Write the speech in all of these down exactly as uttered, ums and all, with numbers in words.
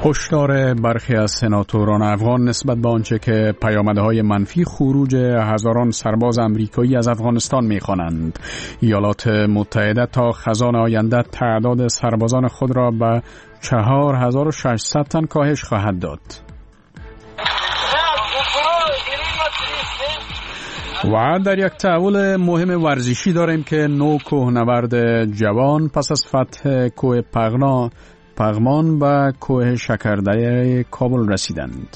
هشدار برخی از سناتوران افغان نسبت به آنچه که پیامدهای منفی خروج هزاران سرباز آمریکایی از افغانستان می‌خوانند. ایالات متحده تا خزان آینده تعداد سربازان خود را به چهار هزار و ششصد تن کاهش خواهد داد. و در یک تحول مهم ورزشی داریم که نو کوهنورد جوان پس از فتح کوه پغنا پغمان به کوه شکردره کابل رسیدند.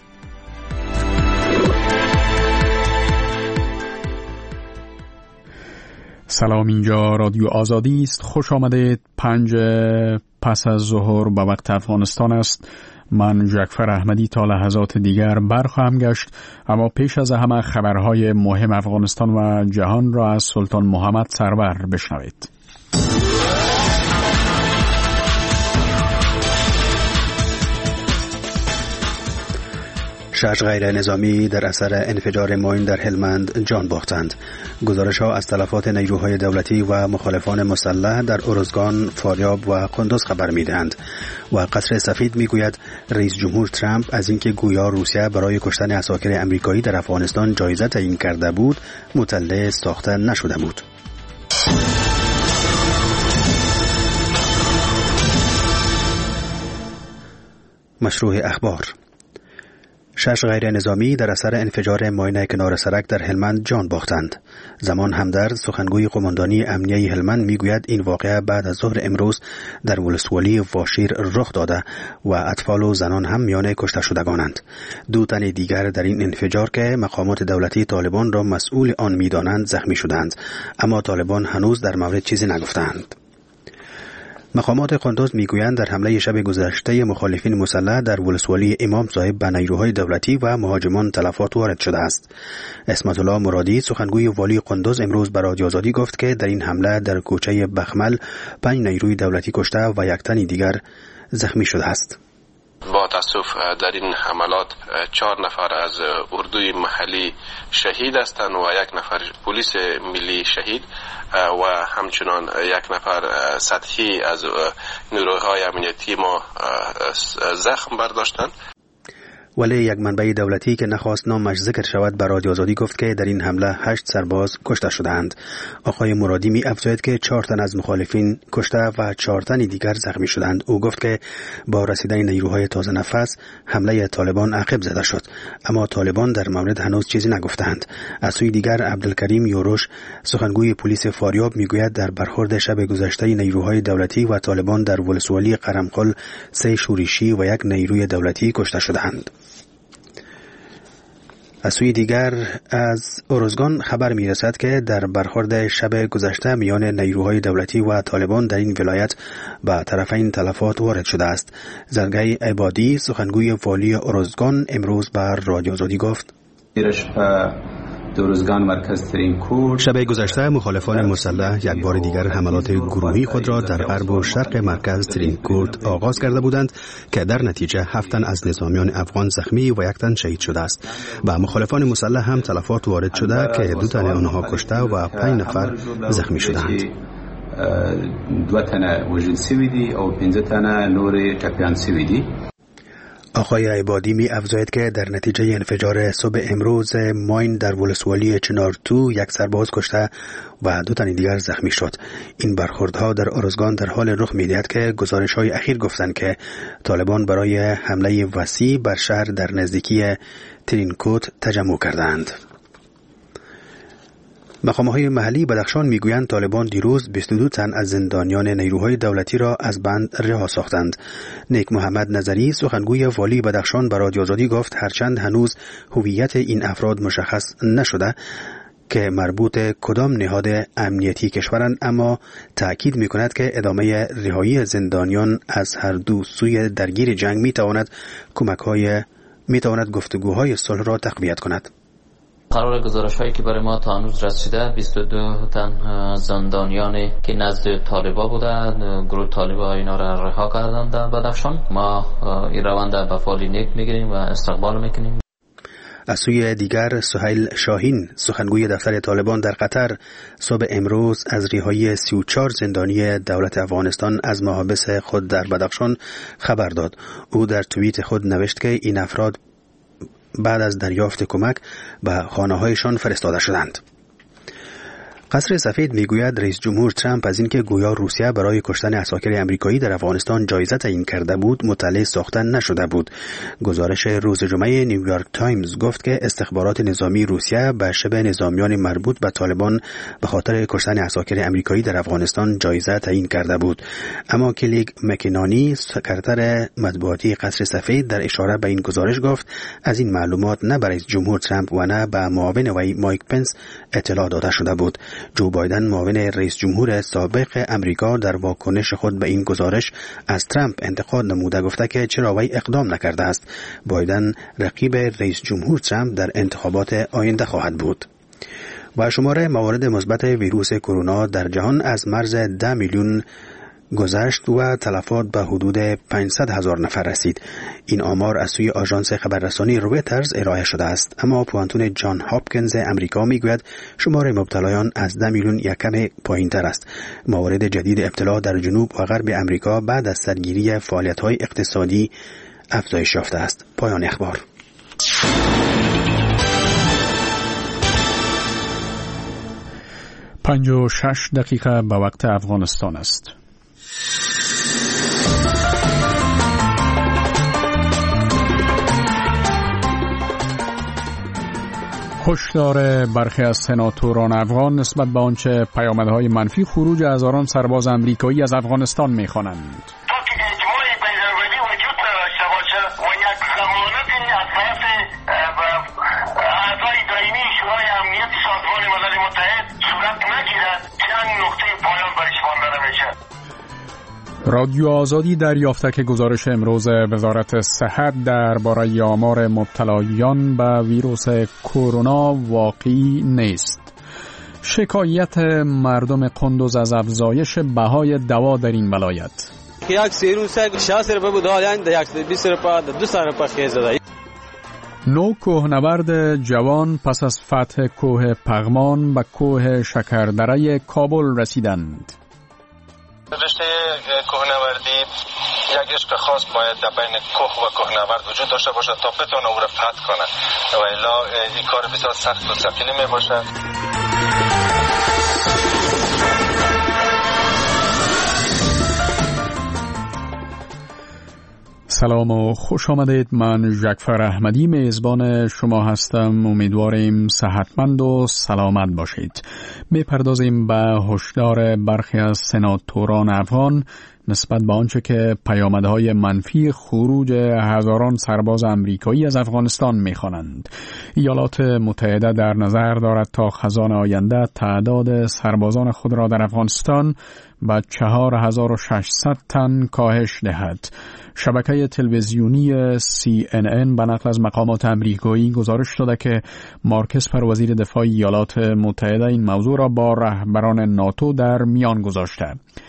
سلام، اینجا رادیو آزادی است. خوش آمدید. پنج پس از ظهر به وقت افغانستان است. من جعفر احمدی تا لحظات دیگر برخواهم گشت، اما پیش از همه خبرهای مهم افغانستان و جهان را از سلطان محمد سرور بشنوید. شش غیر نظامی در اثر انفجار ماین در هلمند جان باختند. گزارش‌ها از تلفات نیروهای دولتی و مخالفان مسلح در ارزگان، فاریاب و قندوز خبر می‌دهند و قصر سفید می‌گوید رئیس جمهور ترامپ از اینکه گویا روسیه برای کشتن عساکر آمریکایی در افغانستان جایزه تعیین کرده بود مطلع ساخته نشده بود. مشروع اخبار. شش غیر نظامی در اثر انفجار ماین کنار سرک در هلمند جان باختند. زمان همدرد، سخنگوی قماندانی امنیه هلمند میگوید این واقعه بعد از ظهر امروز در ولسوالی واشیر رخ داده و اطفال و زنان هم میان کشته شدگانند. دو تن دیگر در این انفجار که مقامات دولتی طالبان را مسئول آن میدانند زخمی شدند، اما طالبان هنوز در مورد چیزی نگفتند. مقامات قندوز میگویند در حمله شب گذشته مخالفین مسلح در ولسوالی امام صاحب به نیروهای دولتی و مهاجمان تلفات وارد شده است. اسمت الله مرادی، سخنگوی والی قندوز، امروز به رادیو آزادی گفت که در این حمله در کوچه بخمل پنج نیروی دولتی کشته و یک تن دیگر زخمی شده است. با تاسف در این حملات چهار نفر از اردوی محلی شهید هستند و یک نفر پلیس ملی شهید و همچنان یک نفر سطحی از نیروهای امنیتی ما زخم برداشتند. ولی یک منبع دولتی که نخواست نامش ذکر شود به رادیو آزادی گفت که در این حمله هشت سرباز کشته شدند. آقای مرادی می افزاید که چهار تن از مخالفین کشته و چهار تن دیگر زخمی شدند. او گفت که با رسیدن نیروهای تازه نفس حمله طالبان عقب زده شد، اما طالبان در مورد هنوز چیزی نگفتند. از سوی دیگر عبدالکریم یوروش، سخنگوی پلیس فاریاب، میگوید در برخورد شب گذشته نیروهای دولتی و طالبان در ولسوالی قرمقل سه شورشی و یک نیروی دولتی کشته شدند. از سوی دیگر از ارزگان خبر می رسد که در برخورد شب گذشته میان نیروهای دولتی و طالبان در این ولایت به طرفین تلفات وارد شده است. زرگای عبادی، سخنگوی والی ارزگان، امروز بر رادیو آزادی گفت شب گذشته مخالفان مسلح یک بار دیگر حملات گروهی خود را در غرب و شرق مرکز ترینکورد آغاز کرده بودند که در نتیجه هفت تن از نظامیان افغان زخمی و یک تن شهید شده است. و مخالفان مسلح هم تلفات وارد شده که دو تن آنها کشته و پنج نفر زخمی شدند. دو تن وژل شوی دي او پنځه تن نور ټپیان شوی دي. آقای عبادی می افزاید که در نتیجه انفجار صبح امروز ماین در ولسوالی چنارتو یک سرباز کشته و دو تن دیگر زخمی شد. این برخوردها در ارزگان در حال رخ می دهد که گزارش‌های اخیر گفتند که طالبان برای حمله وسیع بر شهر در نزدیکی ترینکوت تجمع کردند. مقام‌های محلی بدخشان میگویند طالبان دیروز بیست و دو تن از زندانیان نیروهای دولتی را از بند رها ساختند. نیک محمد نظری، سخنگوی والی بدخشان، به رادیو آزادی گفت هرچند هنوز هویت این افراد مشخص نشده که مربوط کدام نهاد امنیتی کشورند، اما تأکید می‌کند که ادامه رهایی زندانیان از هر دو سوی درگیر جنگ می‌تواند کمک‌های می‌تواند گفتگوهای صلح را تقویت کند. قرار گزارش هایی که برای ما تا هنوز رسیده بیست و دو تن زندانیانی که نزد طالبا بودند، گروه طالبا اینا را رها کردند در بدخشان. ما این روند به فعال نیک میگیریم و استقبال میکنیم. از سوی دیگر سهیل شاهین سخنگوی دفتر طالبان در قطر صبح امروز از رهایی سی و چهار زندانی دولت افغانستان از محابس خود در بدخشان خبر داد. او در توییت خود نوشت که این افراد بعد از دریافت کمک به خانه‌هایشان فرستاده شدند. قصر سفید میگوید رئیس جمهور ترامپ از اینکه گویا روسیه برای کشتن عساکر آمریکایی در افغانستان جایزه تعیین کرده بود مطلع ساختن نشده بود. گزارش روز جمعه نیویورک تایمز گفت که استخبارات نظامی روسیه به شبه نظامیان مربوط به طالبان به خاطر کشتن عساکر آمریکایی در افغانستان جایزه تعیین کرده بود. اما کلیگ مکینانی سکرتر مطبوعاتی قصر سفید در اشاره به این گزارش گفت از این معلومات نه برای جمهور ترامپ و نه به معاون وی مایک پنس اطلاع داده شده بود. جو بایدن معاون رئیس جمهور سابق امریکا در واکنش خود به این گزارش از ترامپ انتقاد نموده گفته که چرا وی اقدام نکرده است. بایدن رقیب رئیس جمهور ترامپ در انتخابات آینده خواهد بود. و شماره موارد مثبت ویروس کرونا در جهان از مرز ده میلیون گذشت و تلفات به حدود پانصد هزار نفر رسید. این آمار از سوی آژانس خبررسانی رویترز ارائه شده است، اما پوانتون جان هاپکینز امریکا میگوید شمار مبتلایان از ده میلیون یک کم پایین تر است. موارد جدید ابتلا در جنوب و غرب امریکا بعد از سرگیری فعالیت‌های اقتصادی افزایش یافته است. پایان اخبار. پنج و شش دقیقه به وقت افغانستان است. هشدار برخی از سناتوران افغان نسبت به آنچه پیامدهای منفی خروج هزاران سرباز آمریکایی از افغانستان می‌خوانند. رادیو آزادی دریافته که گزارش امروز وزارت صحت درباره آمار مبتلایان به ویروس کرونا واقعی نیست. شکایت مردم قندوز از افزایش بهای دوا در این ولایت. یک سیروس شصت روپیه بود، حالا یک بیست روپیه دویست روپیه خیز زده. نو کوهنورد جوان پس از فتح کوه پغمان به کوه شکردره کابل رسیدند. رشته کوهنوردی یک عشق خاص باید در بین کوه و کوهنورد وجود داشته باشد تا بتونه او را فتح کنه و الا این کار بسیار سخت و ثقیلی می باشد. سلام و خوش آمدید. من جعفر احمدی میزبان شما هستم. امیدواریم صحتمند و سلامت باشید. میپردازیم به هشدار برخی از سناتوران افغان نسبت به آنچه که پیامدهای منفی خروج هزاران سرباز آمریکایی از افغانستان می‌خوانند. ایالات متحده در نظر دارد تا خزان آینده تعداد سربازان خود را در افغانستان به چهار هزار و ششصد تن کاهش دهد. شبکه تلویزیونی سی ان ان به نقل از مقامات آمریکایی گزارش داده که مارک اسپر وزیر دفاع ایالات متحده این موضوع را با رهبران ناتو در میان گذاشته.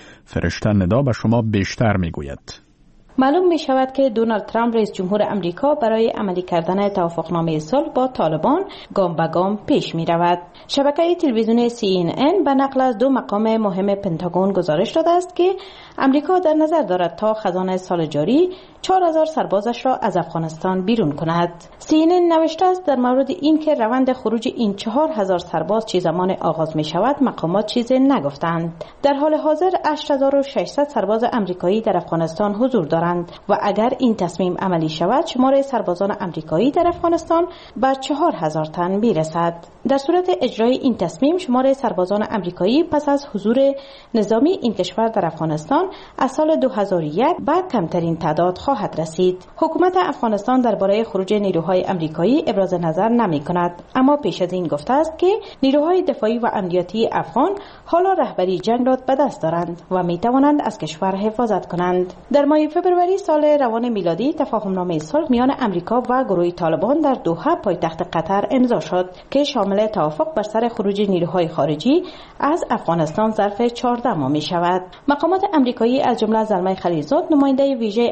فرشته ندا به شما بیشتر میگوید. معلوم می شود که دونالد ترامپ رئیس جمهور امریکا برای عملی کردن توافقنامه صلح با طالبان گام به گام پیش می رود. شبکه تلویزیونی سی ان ان به نقل از دو مقام مهم پنتاگون گزارش داده است که امریکا در نظر دارد تا خزانه سال جاری چهار هزار سربازش را از افغانستان بیرون کند. سی ان ان نوشته است در مورد این که روند خروج این چهار هزار سرباز چه زمان آغاز می شود مقامات چیزی نگفتند. در حال حاضر هشت هزار و ششصد سرباز امریکایی در افغانستان حضور دارند و اگر این تصمیم عملی شود شمار سربازان امریکایی در افغانستان به چهار هزار تن میرسد. در صورت اجرای این تصمیم شمار سربازان امریکایی پس از حضور نظامی این کشور در افغانستان از سال دو هزار و یک به کمترین تعداد خواهد رسید. حکومت افغانستان درباره خروج نیروهای امریکایی ابراز نظر نمی کند، اما پیش از این گفته است که نیروهای دفاعی و امنیتی افغان حالا رهبری جنگ را به دست دارند و می توانند از کشور حفاظت کنند. در ماه فوریه سال روان میلادی تفاهمنامه صلح میان امریکا و گروه طالبان در دوحه پایتخت قطر امضا شد که شامل توافق بر سر خروج نیروهای خارجی از افغانستان ظرف چهارده ماه می شود. مقامات امریکایی از جمله زلمه خلیلزاد نماینده ویژه امریکا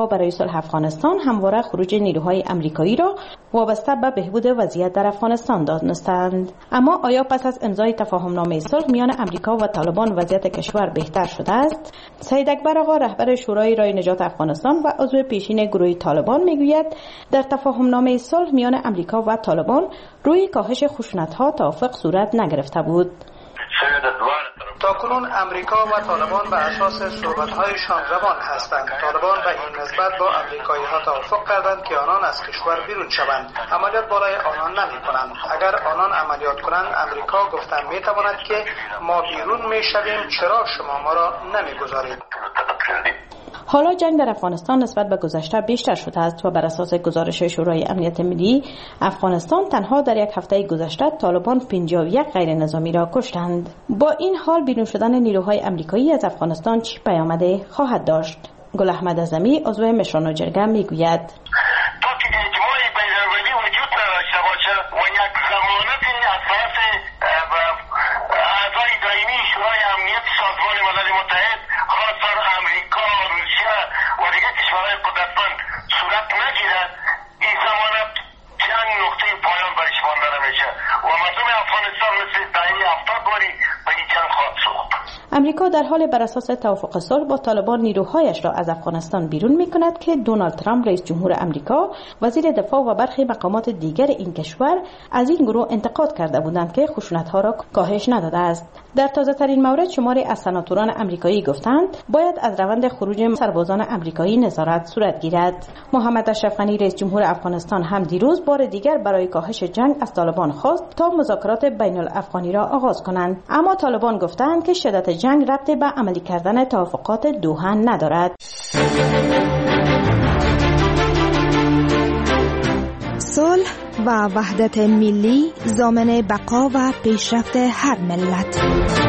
برای صلح افغانستان همواره خروج نیروهای آمریکایی را وابسته به بهبود وضعیت در افغانستان دانستند. اما آیا پس از امضای تفاهمنامه صلح میان آمریکا و طالبان وضعیت کشور بهتر شده است؟ سید اکبر آقا رهبر شورای رای نجات افغانستان و عضو پیشین گروه طالبان میگوید در تفاهمنامه صلح میان آمریکا و طالبان روی کاهش خشونت‌ها توافق صورت نگرفته بود. تاکنون امریکا و طالبان به اساس صحبت‌هایشان روان هستند. طالبان به این نسبت با امریکایی‌ها توافق کردند که آنان از کشور بیرون شوند. عملیات بالای آنان نمی‌کنند. اگر آنان عملیات کنند امریکا گفتن می‌تواند که ما بیرون می‌شویم، چرا شما ما را نمی‌گذارید؟ حالا جنگ در افغانستان نسبت به گذشته بیشتر شده است و بر اساس گزارش شورای امنیت ملی افغانستان تنها در یک هفته گذشته طالبان پنجاه و یک غیر نظامی را کشتند. با این حال بیرون شدن نیروهای آمریکایی از افغانستان چه پیامدی خواهد داشت؟ گل احمد اعظمی عضو مشران جرگه میگوید امریکا در حال بر اساس توافق صلح با طالبان نیروهایش را از افغانستان بیرون می کند که دونالد ترامپ رئیس جمهور امریکا، وزیر دفاع و برخی مقامات دیگر این کشور از این گروه انتقاد کرده بودند که خشونت‌ها را کاهش نداده است. در تازه ترین مورد شماری از سناتوران امریکایی گفتند باید از روند خروج سربازان امریکایی نظارت صورت گیرد. محمد اشرف غنی رئیس جمهور افغانستان هم دیروز بار دیگر برای کاهش جنگ از طالبان خواست تا مذاکرات بین الافغانی را آغاز کنند، اما طالبان گفتند که شدت جنگ ربطی به عملی کردن توافقات دوحه ندارد. صلح و وحدت ملی ضامن بقا و پیشرفت هر ملت.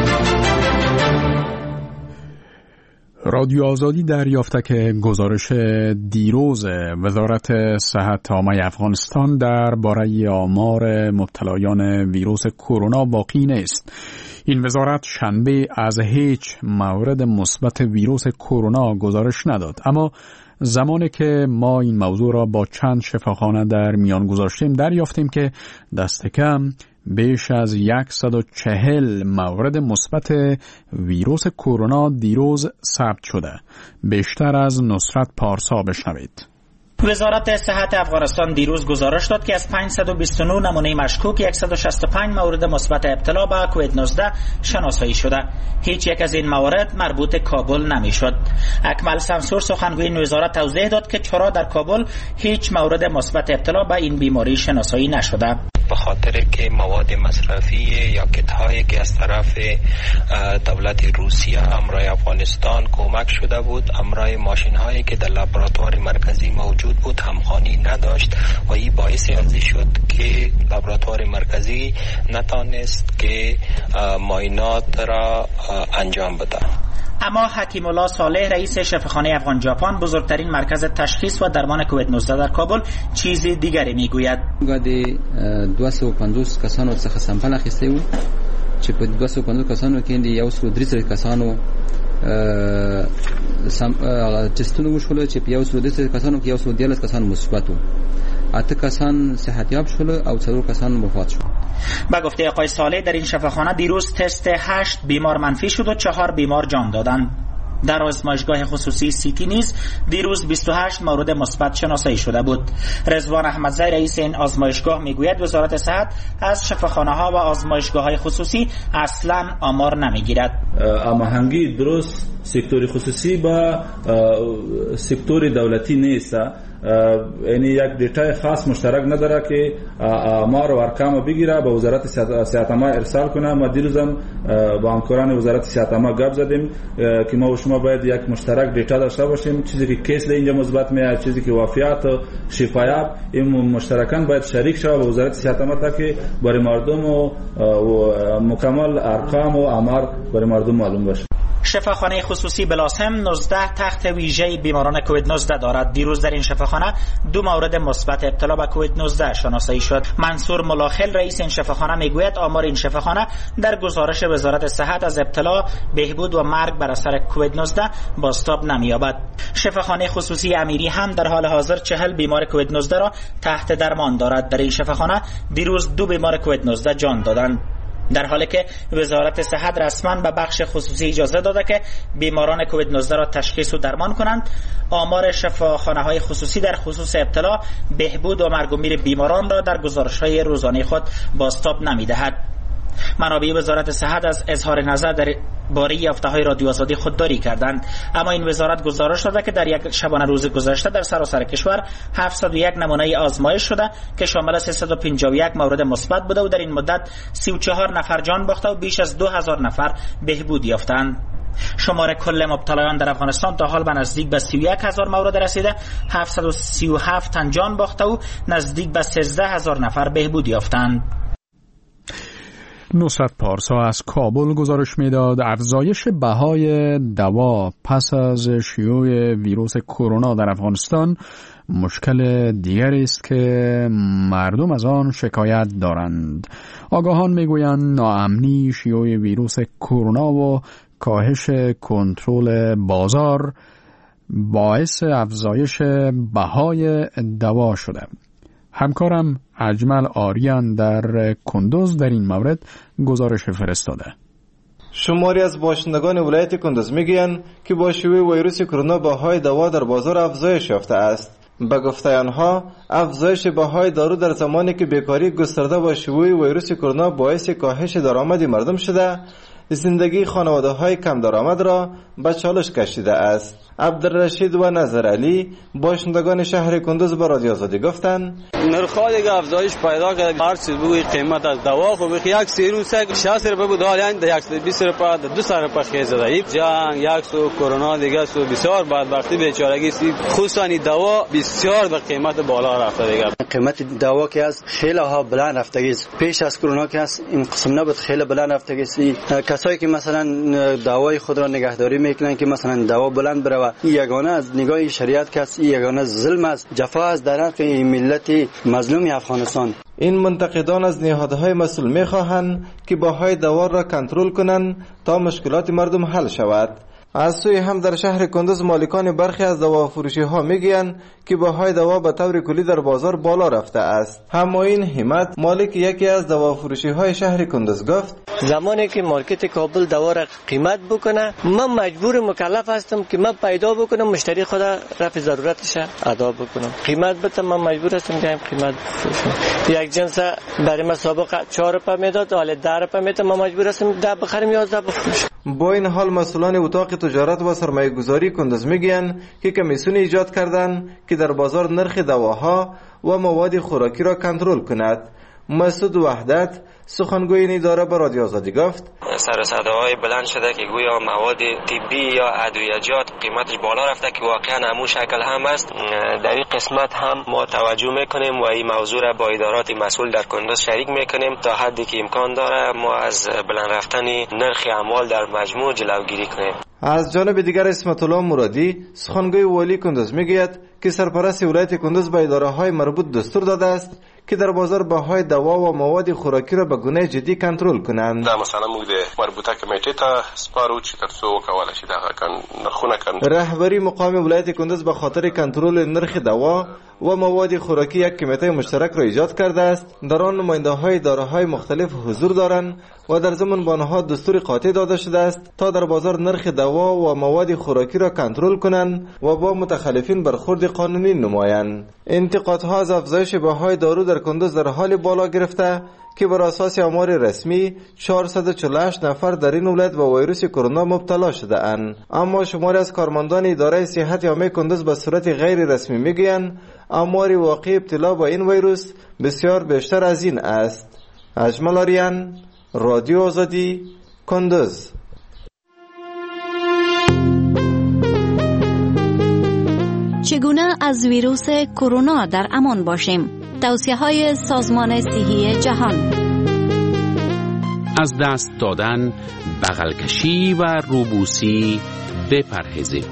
رادیو آزادی دریافته که گزارش دیروز وزارت صحت عامه افغانستان درباره آمار مبتلایان ویروس کرونا باقی نیست. این وزارت شنبه از هیچ مورد مثبت ویروس کرونا گزارش نداد، اما زمانی که ما این موضوع را با چند شفاخانه در میان گذاشتیم دریافتیم که دست کم بیش از صد و چهل مورد مثبت ویروس کرونا دیروز ثبت شده. بیشتر از نصرت پارسا بشنوید. وزارت صحت افغانستان دیروز گزارش داد که از پانصد و بیست و نه نمونه مشکوک صد و شصت و پنج مورد مثبت ابتلا به کووید نوزده شناسایی شده. هیچ یک از این موارد مربوط کابل نمیشد. اکمل سمسور سخنگوی این وزارت توضیح داد که چرا در کابل هیچ مورد مثبت ابتلا به این بیماری شناسایی نشده. به خاطر که مواد مصرفی یا کیت‌هایی که از طرف دولت روسیه همراه افغانستان کمک شده بود، همراه ماشین‌هایی که در لابراتوار مرکزی موجود بود همخوانی نداشت و این باعث ازی شد که لابراتوار مرکزی نتانست که معاینات را انجام بده. اما حکیم الله صالح رئیس شفاخانه افغان ژاپن بزرگترین مرکز تشخیص و درمان کووید نوزده در کابل چیز دیگری میگوید. گادی دویست و پنځوس کسانو څخه سامپل اخیسته و چې په دویست و پنځوس کسانو کې یو سل و درې زره کسانو سم تستونه وشول چې په یو سل و درې زره کسانو کې یو سل و دیارلس کسان مثبت و اته کسان صحتیاب شول او څلور کسان وفات شول. با گفته آقای صالح در این شفاخانه دیروز تست هشت بیمار منفی شد و چهار بیمار جان دادند. در آزمایشگاه خصوصی سیتی نیز دیروز بیست و هشت مورد مثبت شناسایی شده بود. رضوان احمدزی رئیس این آزمایشگاه میگوید وزارت صحت از شفاخانه ها و آزمایشگاه های خصوصی اصلا آمار نمیگیرد. هماهنگی درست سکتور خصوصی با سکتور دولتی نیست. یعنی یک دیتای خاص مشترک نداره که آمار و ارقام بگیره به وزارت صحت عامه ارسال کنه. ما دیروزم با همکاران وزارت صحت عامه گپ زدیم که ما و شما باید یک مشترک دیتا داشته باشیم. چیزی که کیس اینجا مثبت میاد، چیزی که وفیات و شفایاب، این مشترکاً باید شریک شه به وزارت صحت عامه تا که برای مردم و مکمل ارقام و آمار برای مردم معلوم باشه. شفاخانه خصوصی بلاسم نوزده تخت ویژه بیماران کووید نوزده دارد. دیروز در این شفاخانه دو مورد مثبت ابتلا به کووید نوزده شناسایی شد. منصور ملاخل رئیس این شفاخانه میگوید آمار این شفاخانه در گزارش وزارت صحت از ابتلا، بهبود و مرگ بر اثر کووید نوزده بازتاب نمی‌یابد. شفاخانه خصوصی امیری هم در حال حاضر چهل بیمار کووید نوزده را تحت درمان دارد. در این شفاخانه دیروز دو بیمار کووید نوزده جان دادند، در حالی که وزارت صحت رسما به بخش خصوصی اجازه داده که بیماران کووید نوزده را تشخیص و درمان کنند. آمار شفاخانه های خصوصی در خصوص ابتلا، بهبود و مرگ و میر بیماران را در گزارش های روزانه خود بازتاب نمی‌دهد. منابع وزارت صحت از اظهار نظر در باره یافته‌های رادیو آزادی خودداری کردند، اما این وزارت گزارش داده که در یک شبانه روز گذشته در سراسر کشور هفتصد و یک نمونه آزمایش شده که شامل سیصد و پنجاه و یک مورد مثبت بوده و در این مدت سی و چهار نفر جان باخته و بیش از دو هزار نفر بهبود یافتند. شمار کل مبتلایان در افغانستان تا حال به نزدیک به سی و یک هزار مورد رسیده، هفتصد و سی و هفت تن جان باخته و نزدیک به سیزده هزار نفر بهبود یافتند. نصرت پارسا از کابل گزارش میداد افزایش بهای دوا پس از شیوع ویروس کرونا در افغانستان مشکل دیگری است که مردم از آن شکایت دارند. آگاهان میگویند ناامنی شیوع ویروس کرونا و کاهش کنترل بازار باعث افزایش بهای دوا شده. همکارم اجمل آریان در کندوز در این مورد گزارش فرستاده. شماری از باشندگان ولایت کندوز میگویند که با شیوع ویروس کرونا بهای دوا در بازار افزایش یافته است. به گفته آنها افزایش بهای دارو در زمانی که بیکاری گسترده با شیوع ویروس کرونا باعث کاهش درآمد مردم شده، زندگی خانواده های کم درآمد را به چالش کشیده است. عبدالرشید و نظر علی باشندگان شهر کندوز به رادیو آزادی گفتند نرخ‌ها دیگه افزایش پیدا کرده. هر چیز بگوی قیمت از دوا خب یک سیروس شصت روپیه بود، حالا یک صد و بیست روپیه دویست روپیه خیز زده. جنگ یک سو کرونا دیگه سو بسیار بدبختی بیچارگی سی، خصوصا دوا بسیار به قیمت بالا رفته دیگه. قیمت دوا که از خیلی ها بلند رفته، پیش از کرونا که از این قسم نبود خیلی بلند رفته. کسایی که مثلا دوای خود را نگهداری میکنن که مثلا دوا بلند بره، یگانه از نگاه شریعت که است، یگانه ظلم است، جفا است در حق ملت مظلوم افغانستان. این منتقدان از نهادهای مسئول میخواهند که بهای دوا را کنترل کنند تا مشکلات مردم حل شود. از سوی هم در شهر کندوز مالکان برخی از دوافروشی ها میگویند که بهای دوا به طور کلی در بازار بالا رفته است. همایون همت مالک یکی از دوافروشی های شهر کندوز گفت زمانی که مارکت کابل دوا را قیمت بکنه، من مجبور مکلف هستم که من پیدا بکنم مشتری خود رفع ضرورتش ادا بکنم. قیمت بتم من مجبور هستم که قیمت بفروشم. یک جنس برای من سابقه چهار روپیه میداد، حالا ده روپیه میدم، من مجبور هستم ده بخرم یازده بفروشم. با این حال مسئولان اتاق تجارت و سرمایه گذاری کندوز میگویند که کمیسیون ایجاد کردند که در بازار نرخ دواها و مواد خوراکی را کنترل کند. مسعود وحدت سخنگوی این اداره به رادیو آزادی گفت سر و صداهای بلند شده که گویا مواد طبی یا ادویه‌جات قیمتش بالا رفته که واقعا همون شکل هم است. در این قسمت هم ما توجه میکنیم و این موضوع را با ادارات مسئول در کندوز شریک میکنیم تا حدی که امکان داره ما از بلند رفتن نرخ اموال در مجموع جلوگیری کنیم. از جانب دیگر اسمت الله مرادی سخنگوی والی کندوز میگوید که سرپرست ولایت کندوز به اداره‌های مربوط دستور داده است که در بازار بهای دوا و مواد خوراکی را به گونه جدی کنترل کنند. دا مثلا موږ د مربوطه کمیټې ته سپارو چې ترڅو وکولای شي دغه نرخونه کنټرول. رهبری مقام ولایت کندوز به خاطر کنترل نرخ دوا و مواد خوراکی یک کمیته مشترک را ایجاد کرده است. در آن نماینده‌های اداره‌های مختلف حضور دارند و در ضمن به آنها دستور قاطع داده شده است تا در بازار نرخ دوا و مواد خوراکی را کنترل کنند و با متخلفین برخورد قانونی نمایند. انتقادها از افزایش بهای دارو در کندوز در حال بالا گرفته که بر اساس آمار رسمی چهارصد و چهل و هشت نفر در این ولایت با ویروس کرونا مبتلا شده اند. اما شماری از کارمندان اداره صحت عامه کندوز به صورت غیر رسمی میگویند آمار واقعی ابتلا با این ویروس بسیار بیشتر از این است. اجمل آریان، رادیو آزادی، کندوز. چگونه از ویروس کرونا در امان باشیم؟ توصیه‌های سازمان صحی جهان. از دست دادن، بغلکشی و روبوسی بپرهیزید.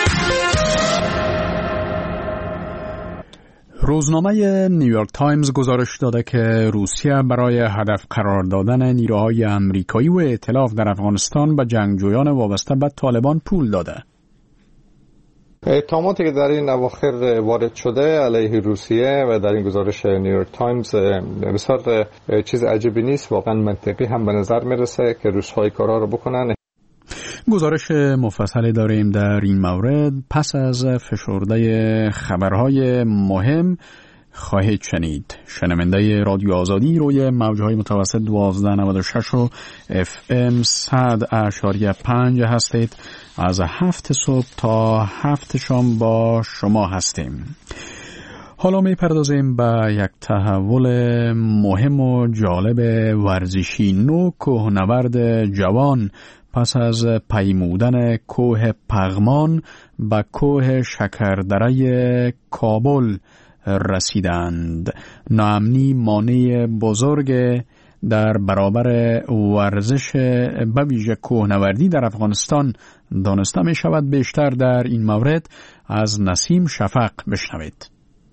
روزنامه نیویورک تایمز گزارش داده که روسیه برای هدف قرار دادن نیروهای امریکایی و ائتلاف در افغانستان به جنگجویان وابسته به طالبان پول داده. اتهاماتی که در این اواخر وارد شده علیه روسیه و در این گزارش نیویورک تایمز بسیار چیز عجیبی نیست، واقعا منطقی هم به نظر میرسه که روس‌ها کارا رو بکنن. گزارش مفصلی داریم در این مورد. پس از فشرده خبرهای مهم خواهید شنید. شنونده رادیو آزادی روی موجهای متوسط دوازده نود و شش و اف ام صد اشاری پنج هستید. از هفت صبح تا هفت شام با شما هستیم. حالا می پردازیم به یک تحول مهم و جالب ورزشی. نو کوهنورد جوان پس از پیمودن کوه پغمان به کوه شکردره کابل رسیدند. ناامنی مانع بزرگ در برابر ورزش به ویژه کوهنوردی در افغانستان دانسته می شود. بیشتر در این مورد از نسیم شفق بشنوید.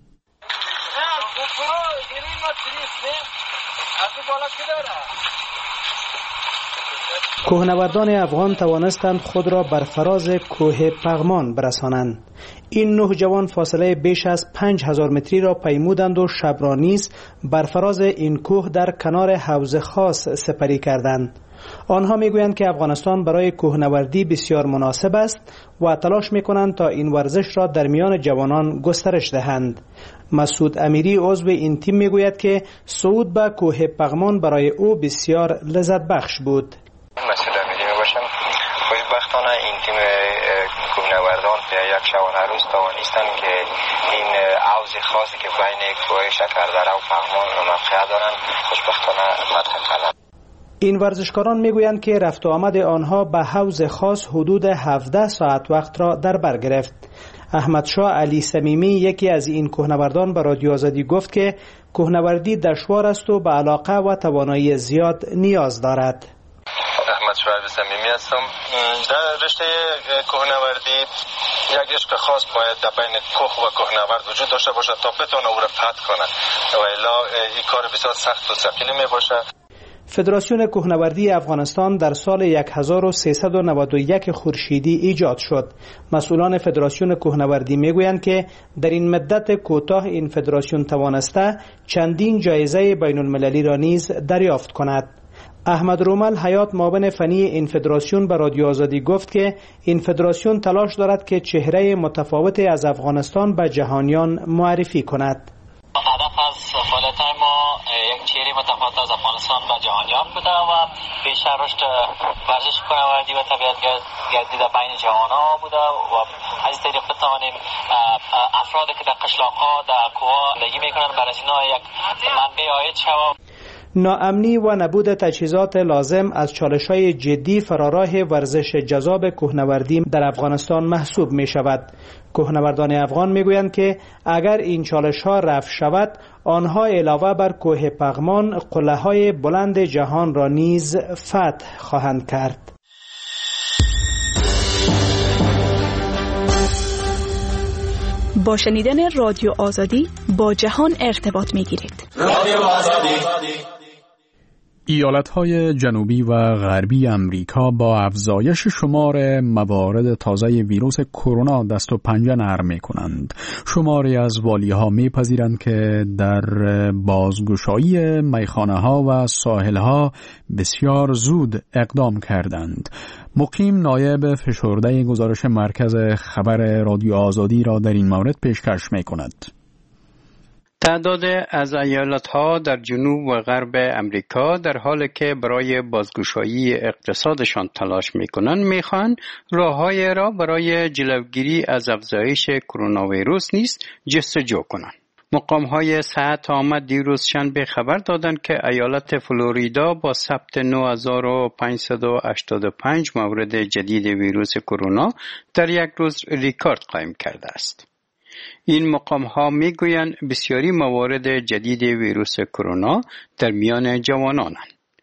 کوهنوردان افغان توانستند خود را بر فراز کوه پغمان برسانند. این نه جوان فاصله بیش از پنج هزار متری را پیمودند و شب را نیز بر فراز این کوه در کنار حوض خاص سپری کردند. آنها میگویند که افغانستان برای کوهنوردی بسیار مناسب است و تلاش میکنند تا این ورزش را در میان جوانان گسترش دهند. مسعود امیری عضو این تیم میگوید که صعود به کوه پغمان برای او بسیار لذت بخش بود. مسعود امیری میباشم. خوشبختانه این تیم کوهنوردان یک شبانه روز توانستند که این حوض خاصی که بین کوه شکردره و پغمان موقعیت دارند خوشبختانه فتح کردند. این ورزشکاران میگویند که رفت و آمد آنها به حوض خاص حدود هفده ساعت وقت را در بر گرفت. احمد شاه علی صمیمی یکی از این کوهنوردان به رادیو آزادی گفت که کوهنوردی دشوار است و به علاقه و توانایی زیاد نیاز دارد. احمد شاه علی صمیمی هستم. در رشته کوهنوردی یک عشق خاص باید در بین کوه و کوهنورد وجود داشته باشد تا بتونه او را فتح کنه و الا این کار بسیار سخت و ثقیل می باشه. فدراسیون کوهنوردی افغانستان در سال هزار و سیصد و نود و یک خورشیدی ایجاد شد. مسئولان فدراسیون کوهنوردی میگویند که در این مدت کوتاه این فدراسیون توانسته چندین جایزه بین المللی را نیز دریافت کند. احمد رومل حیات معاون فنی این فدراسیون به رادیو آزادی گفت که این فدراسیون تلاش دارد که چهره متفاوتی از افغانستان به جهانیان معرفی کند. هدف از فعالیت ما یک چهره متفاوت از افغانستان و جهانیان بوده و بیشتر رشد ورزش کوهنوردی و طبیعت گردی در بین جوانان بوده و از طریق بتوانیم افرادی که در قشلاق‌ها در کوه‌ها زندگی میکنند برای از اینا یک منبع عاید شود. ناامنی و نبود تجهیزات لازم از چالش‌های جدی فراراه ورزش جذاب کوهنوردی در افغانستان محسوب می شود. کوهنوردان افغان می گویند که اگر این چالش‌ها رفع شود، آنها علاوه بر کوه پغمان قله‌های بلند جهان را نیز فتح خواهند کرد. با شنیدن رادیو آزادی با جهان ارتباط می گیرید. رادیو آزادی. ایالت‌های جنوبی و غربی امریکا با افزایش شمار موارد تازه ویروس کرونا دست و پنجه نرم می‌کنند. شماری از والی‌ها می‌پذیرند که در بازگشایی میخانه‌ها و ساحل‌ها بسیار زود اقدام کردند. مقیم نایب فشرده گزارش مرکز خبر رادیو آزادی را در این مورد پیشکش می‌کند. تعداد از ایالت‌ها در جنوب و غرب امریکا در حالی که برای بازگشایی اقتصادشان تلاش می‌کنند می‌خواهند راه‌های را برای جلوگیری از افزایش کرونا ویروس نیز جستجو کنند. مقام‌های صحت آمد دیروز شنبه خبر دادند که ایالت فلوریدا با ثبت نه هزار و پانصد و هشتاد و پنج مورد جدید ویروس کرونا در یک روز ریکورد قائم کرده است. این مقام ها می گویند بسیاری موارد جدید ویروس کرونا در میان جوانانند.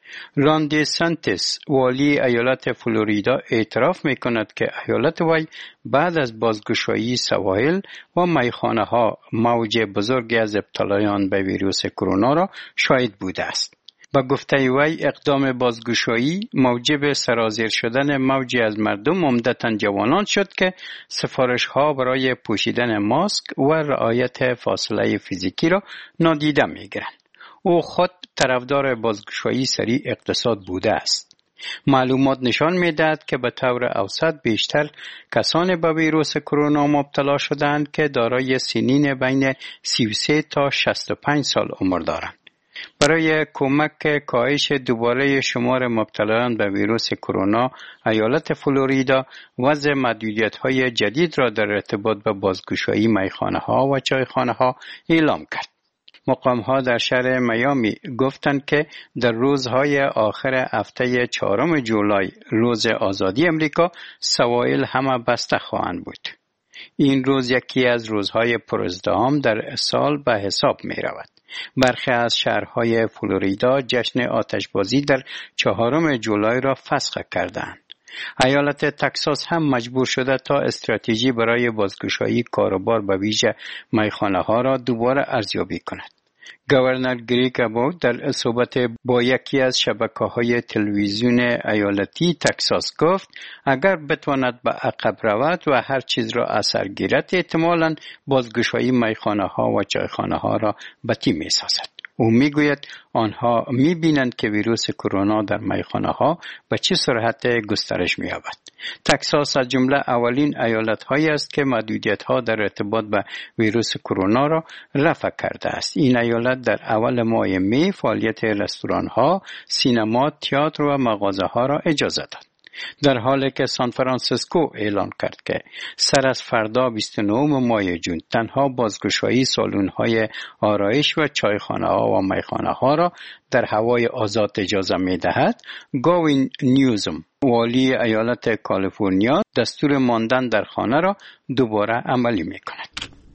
راندی سانتس والی ایالت فلوریدا اعتراف می کند که ایالت وی بعد از بازگشایی سواحل و میخانه ها موج بزرگی از ابتلایان به ویروس کرونا را شاهد بوده است. با گفته وی اقدام بازگشایی موجب سرازیر شدن موجی از مردم عمدتاً جوانان شد که سفارش ها برای پوشیدن ماسک و رعایت فاصله فیزیکی را نادیده می گیرند. او خود طرفدار بازگشایی سریع اقتصاد بوده است. معلومات نشان می‌دهد که به طور اوسط بیشتر کسان به ویروس کرونا مبتلا شدند که دارای سنین بین سی و سه تا شصت و پنج سال عمر دارند. برای کمک کاهش دوباره شمار مبتلایان به ویروس کرونا، ایالت فلوریدا وضع محدودیت‌های جدید را در ارتباط به بازگشایی میخانه‌ها و چایخانه‌ها اعلام کرد. مقام‌ها در شهر میامی گفتند که در روزهای آخر هفته چهارم جولای، روز آزادی امریکا، سواحل همه بسته خواهند بود. این روز یکی از روزهای پرازدحام در سال به حساب می رود. برخی از شهرهای فلوریدا جشن آتشبازی در چهارم جولای را فسخ کردند. ایالت تکساس هم مجبور شده تا استراتژی برای بازگشایی کاروبار به ویژه میخانه ها را دوباره ارزیابی کند. گورنر گریگ ابوت در صحبت با یکی از شبکه‌های تلویزیون ایالتی تکساس گفت اگر بتواند به عقب رود و هر چیز را اثر گیرد، احتمالاً بازگشایی میخانه ها و چایخانه ها را بتی می سازد. او می گوید آنها می بینند که ویروس کرونا در میخانه ها به چه سرعت گسترش می یابد. تکساس از جمله اولین ایالت هایی است که محدودیت ها در ارتباط به ویروس کرونا را رفع کرده است. این ایالت در اول ماه می فعالیت رستوران ها، سینما، تئاتر و مغازه ها را اجازه داد. در حالی که سان فرانسیسکو اعلان کرد که سر از فردا بیست و نهم ماه جون تنها بازگشایی سالن‌های آرایش و چایخانه‌ها و میخانه‌ها را در هوای آزاد اجازه می‌دهد، گاوین نیوزم والی ایالت کالیفرنیا دستور ماندن در خانه را دوباره عملی می‌کند.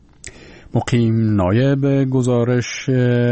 مقیم نایب گزارش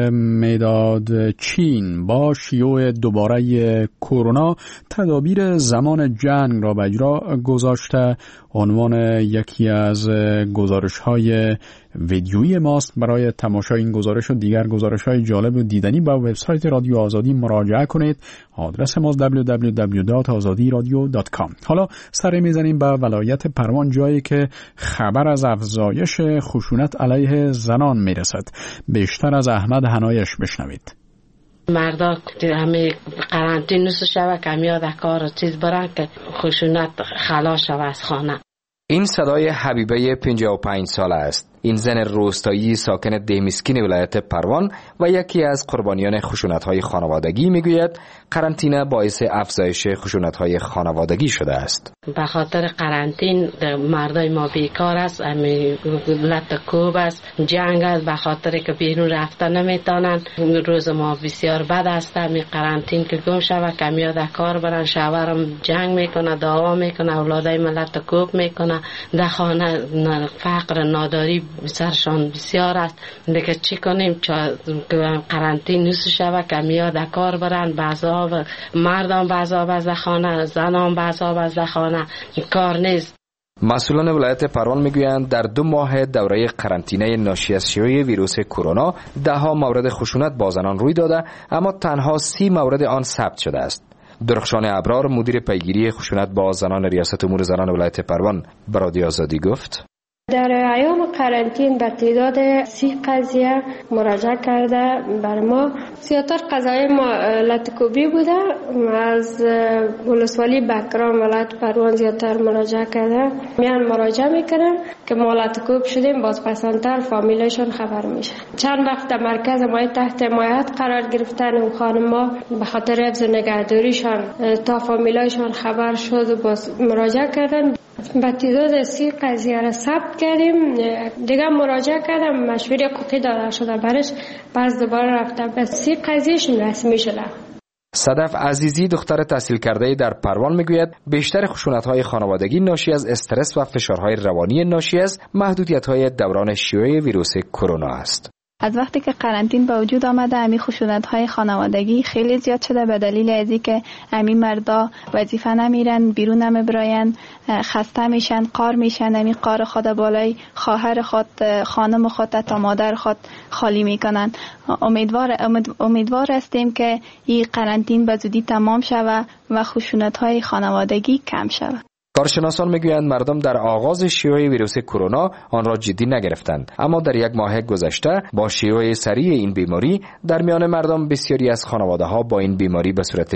میداد چین با شیوع دوباره کرونا تدابیر زمان جنگ را به اجرا گذاشته. عنوان یکی از گزارش‌های ویدیویی ماست. برای تماشای این گزارش و دیگر گزارش‌های جالب و دیدنی با وبسایت رادیو آزادی مراجعه کنید. آدرس ما دبلیو دبلیو دبلیو دات آزادی رادیو دات کام. حالا سر می‌زنیم به ولایت پروان، جایی که خبر از افزایش خشونت علیه زنان میرسد. بیشتر از احمد حنایش بشنوید. مردا همه قرنطینه شوه که میاد کار چیز برن که خشونت خلاص شوه از خانه. این صدای حبیبه پنجاه و پنج ساله است. این زن روستایی ساکن دهمیسکین ولایت پروان و یکی از قربانیان خشونت‌های خانوادگی میگوید قرنطینه باعث افزایش خشونت‌های خانوادگی شده است. به خاطر قرنطین مردای ما بیکار است، امی لط کوب است، جنگ است، به خاطر که بیرون رفتن نمیتونن. روز ما بسیار بد است. امی قرنطین که گم شوه که میاد کار برن، شوهرم جنگ میکنه، دعوا میکنه، اولادای ملت کوب میکنه، در خانه فقر ناداری سرشان بسیار است. دیگه چی کنیم؟ قرنطین نیست شوه که میاد کار برن، بعضا مردان بعضا از خانه، زنان بعضا از خانه، کار نیست. مسئولان ولایت پروان میگویند در دو ماه دوره قرنطینه ناشی از شیوع ویروس کرونا ده ها مورد خشونت با زنان روی داده، اما تنها سی مورد آن ثبت شده است. درخشان ابرار مدیر پیگیری خشونت با زنان ریاست امور زنان ولایت پروان به رادیو آزادی گفت در ایام قرنطین به تعداد سی قضیه مراجعه کرده. بر ما زیادتر قضایای ما لطکوبی بوده. از ولسوالی بکران ولایت پروان زیادتر مراجعه کرده. میان مراجعه میکنن که ما لطکوب شدیم، باز پسندتر فامیلشون خبر میشه. چند وقت در مرکز ما تحت حمایت قرار گرفتن اون خانما به خاطر حفظ نگهداریشان تا فامیلایشان خبر شد و باز مراجعه کردن. به تعداد سی قضیه را ثبت کردیم. دیگه مراجعه کردم، مشوره حقوقی داده شده برش، باز دوباره رفتم به سی قضیهش رسمی شده. صدف عزیزی دختر تحصیل کرده در پروان میگوید بیشتر خشونت‌های خانوادگی ناشی از استرس و فشارهای روانی ناشی از محدودیت‌های دوران شیوع ویروس کرونا است. از وقتی که قرنطین به وجود آمده امی خشونت‌های خانوادگی خیلی زیاد شده به دلیل از اینکه امی مردا وظیفه نمیرن، بیرون نمیبراین، خسته میشن، قار میشن، امی قار خود بالای خواهر خود، خانم خود تا مادر خود خالی میکنن. امیدوار امیدوار هستیم که این قرنطین به زودی تمام شود و خشونت‌های خانوادگی کم شود. کارشناسان میگویند مردم در آغاز شیوع ویروس کرونا آن را جدی نگرفتند، اما در یک ماه گذشته با شیوع سریع این بیماری در میان مردم بسیاری از خانواده‌ها با این بیماری به صورت